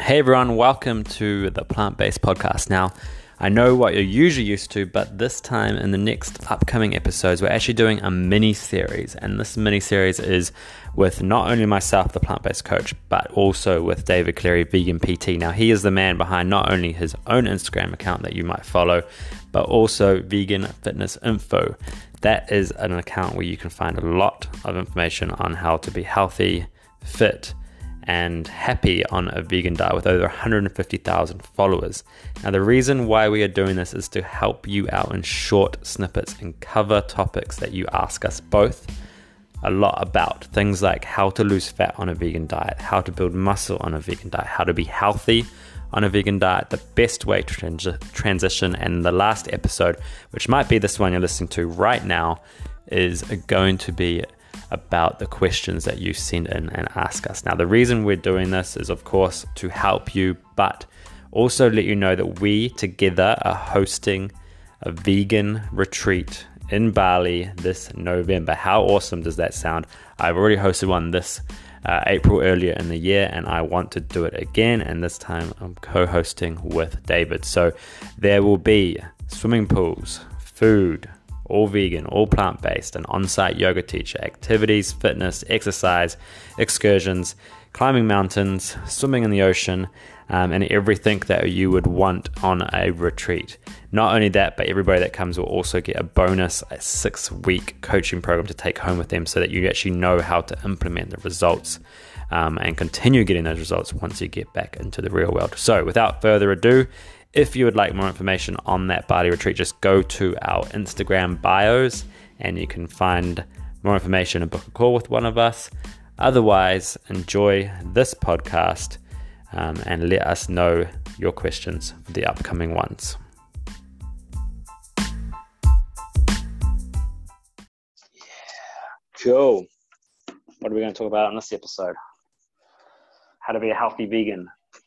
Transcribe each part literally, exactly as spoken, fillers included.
Hey everyone, welcome to the Plant-Based Podcast. Now, I know what you're usually used to, but this time in the next upcoming episodes, we're actually doing a mini-series. And this mini-series is with not only myself, the plant-based coach, but also with David Cleary, Vegan P T. Now, he is the man behind not only his own Instagram account that you might follow, but also Vegan Fitness Info. That is an account where you can find a lot of information on how to be healthy, fit, and happy on a vegan diet with over one hundred fifty thousand followers. Now, the reason why we are doing this is to help you out in short snippets and cover topics that you ask us both a lot about. Things like how to lose fat on a vegan diet, how to build muscle on a vegan diet, how to be healthy on a vegan diet, the best way to trans- transition. And the last episode, which might be this one you're listening to right now, is going to be about the questions that you send in and ask us. Now, the reason we're doing this is, of course, to help you, but also let you know that we together are hosting a vegan retreat in Bali this November. How awesome does that sound? I've already hosted one this uh, April earlier in the year, and I want to do it again, and this time I'm co-hosting with David. So there will be swimming pools, food, all vegan, all plant-based, an on-site yoga teacher, activities, fitness, exercise, excursions, climbing mountains, swimming in the ocean, um, and everything that you would want on a retreat. Not only that, but everybody that comes will also get a bonus, a six-week coaching program to take home with them so that you actually know how to implement the results um, and continue getting those results once you get back into the real world. So without further ado, if you would like more information on that Bali retreat, just go to our Instagram bios and you can find more information and book a call with one of us. Otherwise, enjoy this podcast um, and let us know your questions for the upcoming ones. Yeah, cool. What are we going to talk about in this episode? How to be a healthy vegan.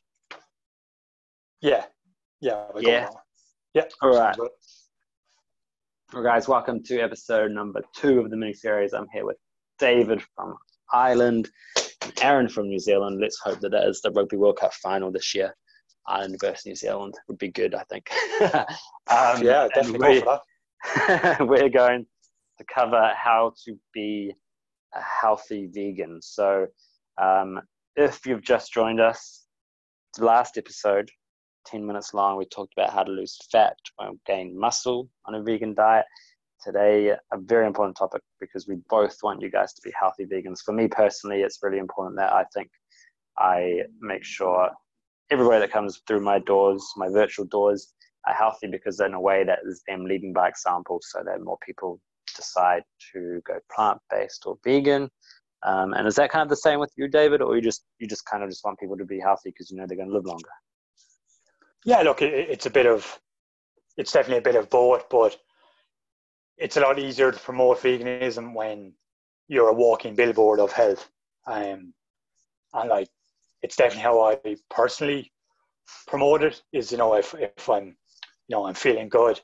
Yeah. Yeah. Yeah. Yeah. All right. Well, guys, welcome to episode number two of the mini-series. I'm here with David from Ireland and Aaron from New Zealand. Let's hope that that is the Rugby World Cup final this year. Ireland versus New Zealand would be good, I think. um, yeah, definitely go for that. We're going to cover how to be a healthy vegan. So um, if you've just joined us, the last episode, ten minutes long, we talked about how to lose fat and gain muscle on a vegan diet. Today, a very important topic because we both want you guys to be healthy vegans. For me personally, it's really important that I think I make sure everybody that comes through my doors, my virtual doors, are healthy, because in a way that is them leading by example so that more people decide to go plant-based or vegan. Um, and is that kind of the same with you, David, or you just you just kind of just want people to be healthy because you know they're going to live longer? Yeah, look, it, it's a bit of, it's definitely a bit of both, but it's a lot easier to promote veganism when you're a walking billboard of health. Um, and like, it's definitely how I personally promote it, is, you know, if, if I'm, you know, I'm feeling good,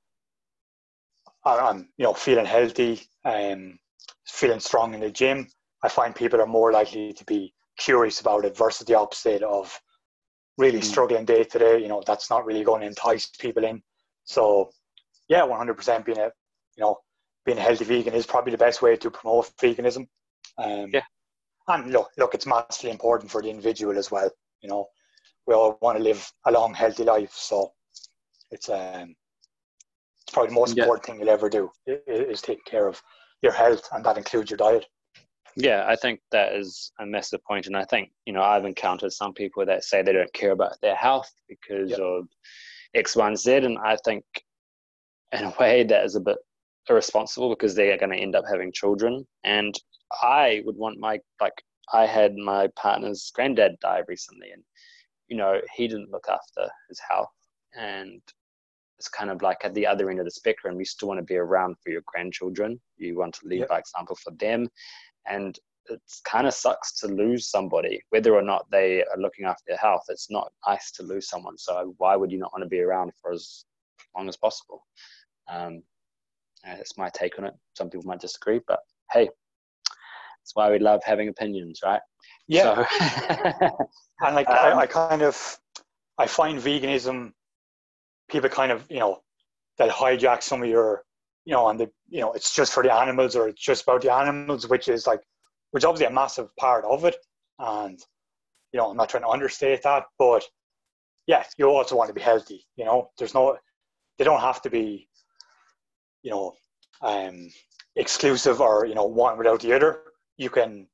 I'm, you know, feeling healthy, um, feeling strong in the gym, I find people are more likely to be curious about it versus the opposite of really mm. struggling day to day. You know, that's not really going to entice people in. So yeah, one hundred percent being a, you know, being a healthy vegan is probably the best way to promote veganism. Um, yeah. And look, look, it's massively important for the individual as well. You know, we all want to live a long, healthy life. So it's, um, it's probably the most yeah. important thing you'll ever do is, is take care of your health, and that includes your diet. Yeah, I think that is a massive point. And I think, you know, I've encountered some people that say they don't care about their health because yep. of X, Y, and Z. And I think in a way that is a bit irresponsible because they are going to end up having children. And I would want my, like, I had my partner's granddad die recently, and, you know, he didn't look after his health. And it's kind of like at the other end of the spectrum. You still want to be around for your grandchildren. You want to lead yep. by example for them. And it kind of sucks to lose somebody, whether or not they are looking after their health. It's not nice to lose someone. So why would you not want to be around for as long as possible? Um, that's my take on it. Some people might disagree, but hey, That's why we love having opinions, right? Yeah. So, and like, um, I, I kind of, I find veganism, people kind of, you know, that hijack some of your, you know, and the, you know, it's just for the animals or it's just about the animals, which is like, which is obviously a massive part of it. And, you know, I'm not trying to understate that, but yeah, you also want to be healthy, you know, there's no, they don't have to be, you know, um, exclusive or, you know, one without the other. You can,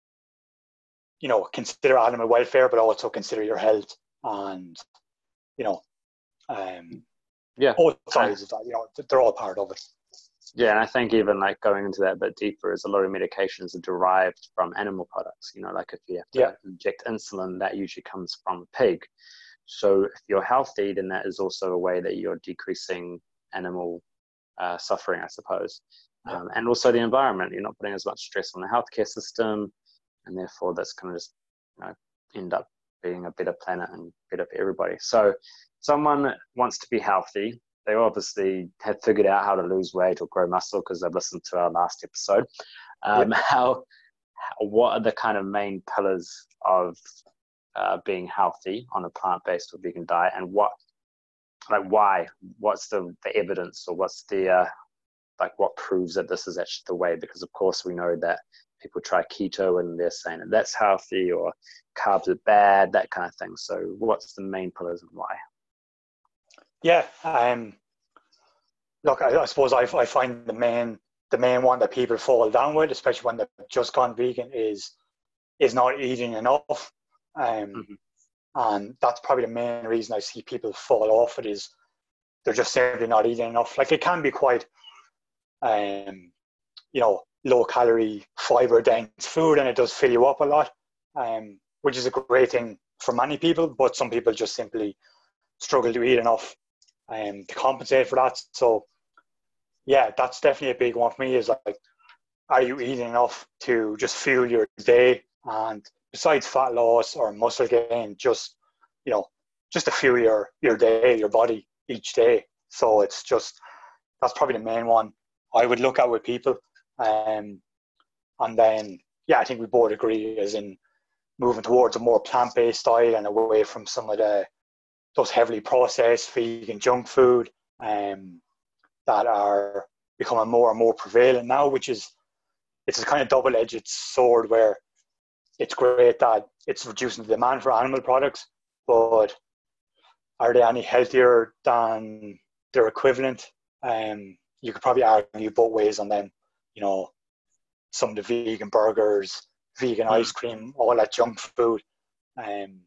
you know, consider animal welfare, but also consider your health and, you know, um, yeah, both sides of that, you know, they're all part of it. Yeah, and I think even like going into that a bit deeper is a lot of medications are derived from animal products. You know, like if you have to yeah. inject insulin, that usually comes from a pig. So if you're healthy, then that is also a way that you're decreasing animal uh, suffering, I suppose. Yeah. Um, and also the environment. You're not putting as much stress on the healthcare system, and therefore that's going to just, you know, end up being a better planet and better for everybody. So someone wants to be healthy. They obviously have figured out how to lose weight or grow muscle because they've listened to our last episode. Um, yeah. how, how, what are the kind of main pillars of uh, being healthy on a plant-based or vegan diet, and what, like, why? What's the, the evidence, or what's the uh, like what proves that this is actually the way? Because of course we know that people try keto and they're saying that that's healthy, or carbs are bad, that kind of thing. So what's the main pillars and why? Yeah, um, look, I, I suppose I, I find the main the main one that people fall down with, especially when they've just gone vegan, is is not eating enough, um, Mm-hmm. and that's probably the main reason I see people fall off it, is they're just simply not eating enough. Like, it can be quite, um, you know, low calorie, fiber dense food, and it does fill you up a lot, um, which is a great thing for many people. But some people just simply struggle to eat enough um, to compensate for that. So yeah, that's definitely a big one for me, is like, are you eating enough to just fuel your day? And besides fat loss or muscle gain, just, you know, just to fuel your, your day, your body each day. So it's just, that's probably the main one I would look at with people. Um, and then, yeah, I think we both agree, as in moving towards a more plant-based diet and away from some of the those heavily processed vegan junk food um, that are becoming more and more prevalent now, which is, it's a kind of double-edged sword, where it's great that it's reducing the demand for animal products, but are they any healthier than their equivalent? Um, you could probably argue both ways on them. You know, some of the vegan burgers, vegan Mm. ice cream, all that junk food. Um,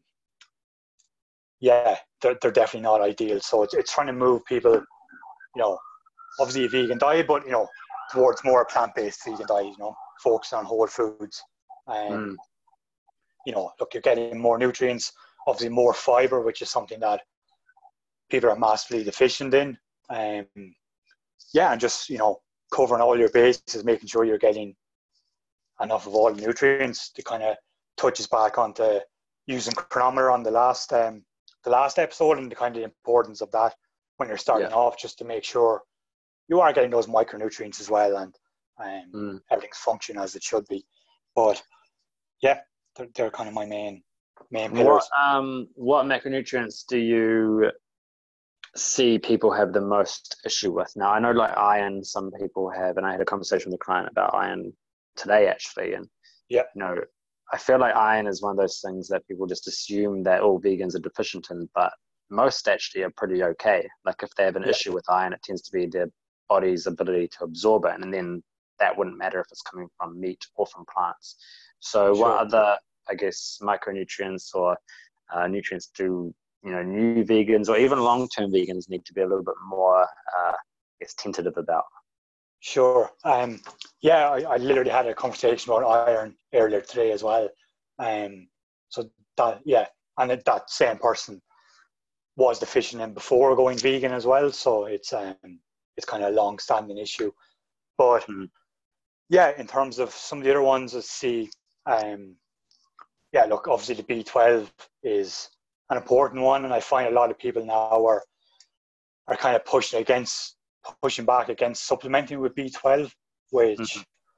yeah, they're, they're definitely not ideal. So it's, it's trying to move people, you know, obviously a vegan diet, but, you know, towards more plant-based vegan diet, you know, focusing on whole foods. Um, Mm. You know, look, you're getting more nutrients, obviously more fiber, which is something that people are massively deficient in. Um, yeah, and just, you know, covering all your bases, making sure you're getting enough of all the nutrients. To kind of touches back onto using chronometer on the last um, the last episode, and the kind of importance of that when you're starting Yeah. off, just to make sure you are getting those micronutrients as well, and um, Mm. everything's functioning as it should be. But yeah, they're, they're kind of my main main What pillars. um what macronutrients do you see people have the most issue with? Now, I know like iron, some people have, and I had a conversation with a client about iron today actually, and Yeah, you know, I feel like iron is one of those things that people just assume that all vegans are deficient in, but most actually are pretty okay. Like if they have an yeah, issue with iron, it tends to be their body's ability to absorb it, and then that wouldn't matter if it's coming from meat or from plants. So what sure. other, I guess, micronutrients or uh, nutrients do, you know, new vegans or even long-term vegans need to be a little bit more, uh, I guess, tentative about? Sure. Um, yeah, I, I literally had a conversation about iron earlier today as well. Um, so that, yeah, and it, that same person was deficient in before going vegan as well. So it's um, it's kind of a long-standing issue. But Mm. yeah, in terms of some of the other ones, I see. Um, yeah, look, obviously the B twelve is an important one, and I find a lot of people now are are kind of pushing against pushing back against supplementing with B twelve, which Mm-hmm.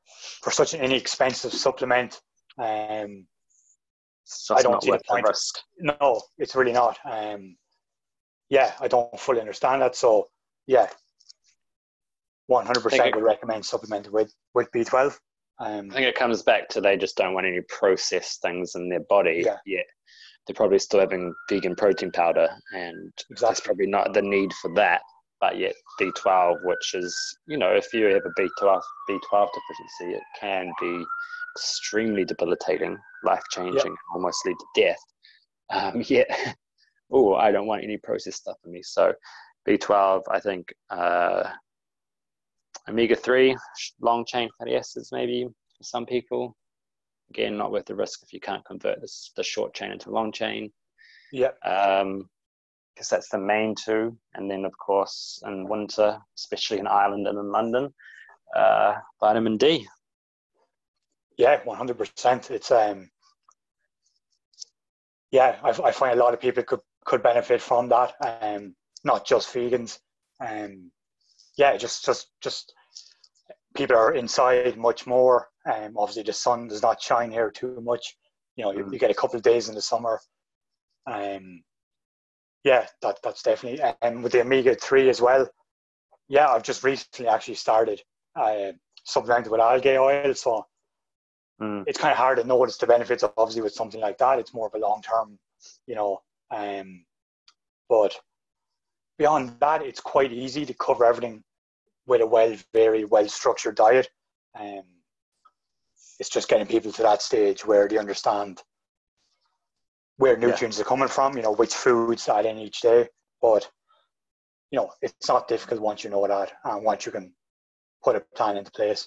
for such an inexpensive supplement, um, It's I just don't not see the worth the point. risk. No, it's really not. Um, yeah, I don't fully understand that. So yeah, one hundred I think percent it, would recommend supplementing with, with B twelve. Um, I think it comes back to they just don't want any processed things in their body yeah, yet. They're probably still having vegan protein powder, and there's exactly. probably not the need for that. But yet B twelve, which is, you know, if you have a B twelve, B twelve deficiency, it can be extremely debilitating, Yeah, life-changing, almost lead to death. Um, yet, oh, I don't want any processed stuff in me. So B twelve, I think, uh, omega three, long chain fatty acids, maybe for some people. Again, not worth the risk if you can't convert this the short chain into long chain. yeah, Um, because that's the main two. And then, of course, in winter, especially in Ireland and in London, uh, vitamin D. yeah, one hundred percent. It's um, yeah, I, I find a lot of people could could benefit from that. Um, not just vegans. Um, yeah, just just just people are inside much more. Um, obviously the sun does not shine here too much. You know, you, Mm. you get a couple of days in the summer. Um, yeah, that that's definitely. And with the omega three as well. Yeah, I've just recently actually started uh, supplementing with algae oil, so Mm. it's kind of hard to notice the benefits. Obviously, with something like that, it's more of a long term, you know. Um, but beyond that, it's quite easy to cover everything with a well, very well structured diet. Um, it's just getting people to that stage where they understand where Yeah. nutrients are coming from, you know, which foods add in each day. But, you know, it's not difficult once you know that and once you can put a plan into place.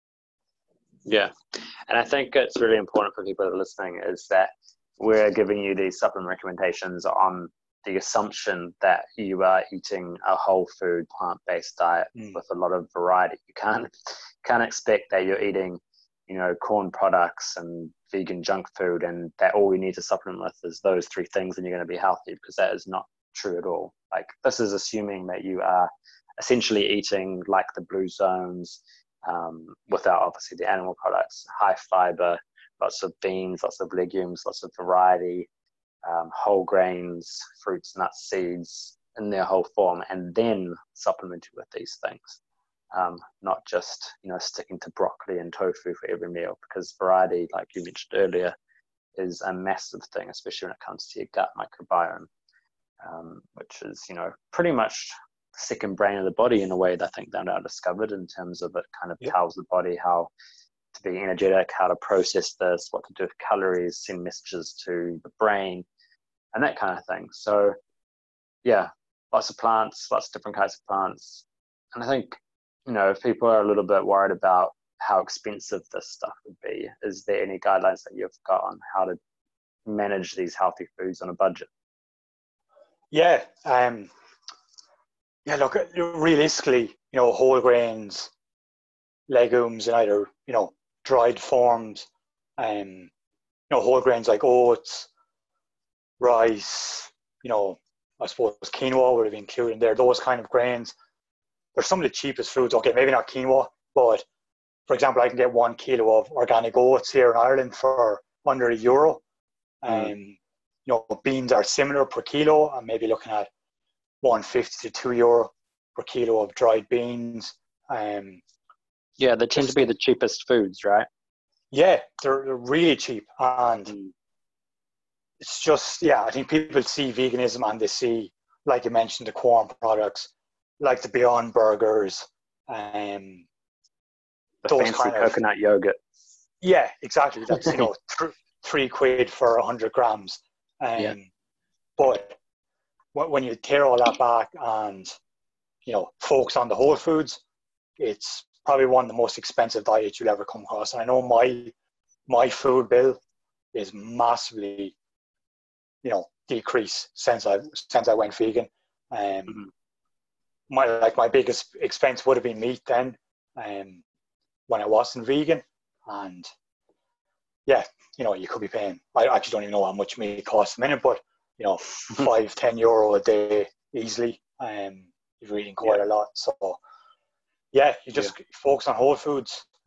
Yeah. And I think it's really important for people that are listening is that we're giving you these supplement recommendations on the assumption that you are eating a whole food plant-based diet mm. with a lot of variety. You can't can't expect that you're eating, you know, corn products and vegan junk food and that all you need to supplement with is those three things and you're going to be healthy, because that is not true at all. Like, this is assuming that you are essentially eating like the blue zones, um, without obviously the animal products, high fiber, lots of beans, lots of legumes, lots of variety, um, whole grains, fruits, nuts, seeds in their whole form, and then supplementing with these things. Um, not just, you know, sticking to broccoli and tofu for every meal, because variety, like you mentioned earlier, is a massive thing, especially when it comes to your gut microbiome, um, which is, you know, pretty much the second brain of the body in a way that I think they're now discovered, in terms of it kind of Yep. tells the body how to be energetic, how to process this, what to do with calories, send messages to the brain, and that kind of thing. So yeah, lots of plants, lots of different kinds of plants. And I think, you know, if people are a little bit worried about how expensive this stuff would be, is there any guidelines that you've got on how to manage these healthy foods on a budget? Yeah, um, yeah. Look, realistically, you know, whole grains, legumes in either, you know, dried forms, um, you know, whole grains like oats, rice, you know, I suppose quinoa would have been included in there. Those kind of grains, they're some of the cheapest foods. Okay, maybe not quinoa, but for example, I can get one kilo of organic oats here in Ireland for under a euro. Mm. Um, you know, beans are similar per kilo. I'm maybe looking at one fifty to two euro per kilo of dried beans. Um, yeah, they tend just, to be the cheapest foods, right? Yeah, they're, they're really cheap, and mm. it's just, yeah, I think people see veganism and they see, like you mentioned, the corn products, like the Beyond Burgers, um, the those fancy kind of coconut yogurt. Yeah, exactly. That's, you know, th- three quid for a hundred grams. Um, yeah. But when you tear all that back and, you know, focus on the whole foods, it's probably one of the most expensive diets you'll ever come across. And I know my my food bill is massively, you know, decreased since I since I went vegan. Um, mm-hmm. My like my biggest expense would have been meat then, um, when I wasn't vegan, and yeah, you know, you could be paying. I actually don't even know how much meat costs a minute, but you know, five, ten euro a day easily. Um, you're eating quite yeah. a lot, so yeah, you just yeah. focus on whole foods.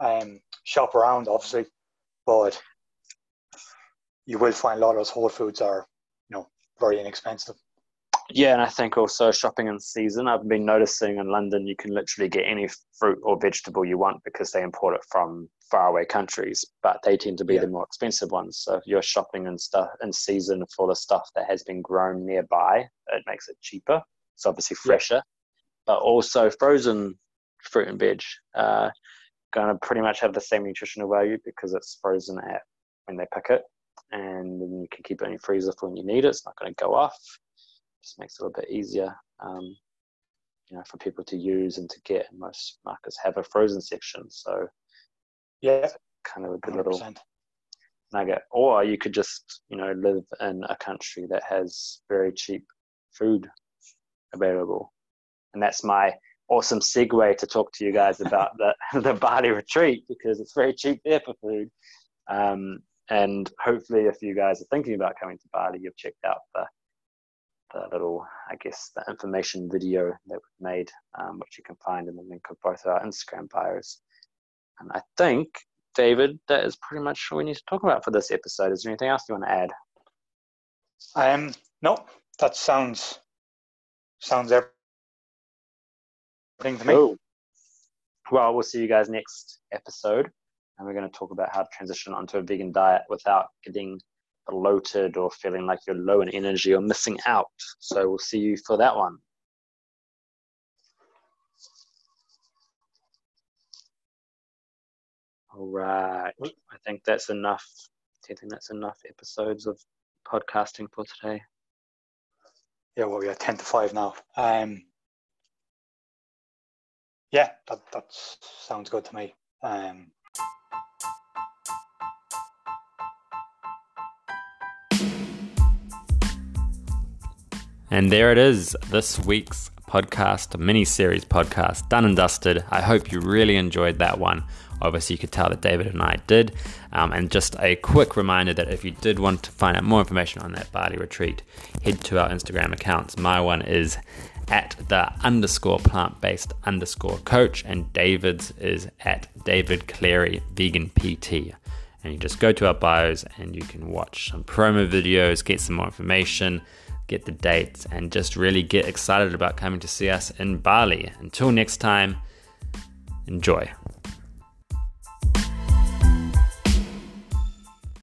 Um, shop around, obviously, but you will find a lot of those whole foods are, you know, very inexpensive. Yeah, and I think also shopping in season. I've been noticing in London you can literally get any fruit or vegetable you want because they import it from faraway countries, but they tend to be Yeah. the more expensive ones. So if you're shopping in stuff in season for the stuff that has been grown nearby, it makes it cheaper. It's obviously fresher, yeah. But also frozen fruit and veg uh, going to pretty much have the same nutritional value because it's frozen at when they pick it, and then you can keep it in your freezer for when you need it. It's not going to go off. Just makes it a little bit easier, um, you know, for people to use and to get. And most markets have a frozen section, so yeah, kind of a good little nugget. Or you could just, you know, live in a country that has very cheap food available, and that's my awesome segue to talk to you guys about the the Bali retreat, because it's very cheap there for food. Um, and hopefully, if you guys are thinking about coming to Bali, you've checked out the the little, I guess, the information video that we've made, um, which you can find in the link of both our Instagram bios. And I think, David, that is pretty much what we need to talk about for this episode. Is there anything else you want to add? Um, no, that sounds sounds everything to me. Cool. Well, we'll see you guys next episode, and we're going to talk about how to transition onto a vegan diet without getting bloated or feeling like you're low in energy or missing out. So we'll see you for that one. All right. I think that's enough. Do you think that's enough episodes of podcasting for today? Yeah, well, we are ten to five now. Um, yeah, that that sounds good to me. Um, And there it is, this week's podcast, mini-series podcast, done and dusted. I hope you really enjoyed that one. Obviously, you could tell that David and I did. Um, and just a quick reminder that if you did want to find out more information on that Bali retreat, head to our Instagram accounts. My one is at the underscore plant-based underscore coach, and David's is at David Cleary Vegan P T. And you just go to our bios and you can watch some promo videos, get some more information, get the dates, and just really get excited about coming to see us in Bali. Until next time, enjoy.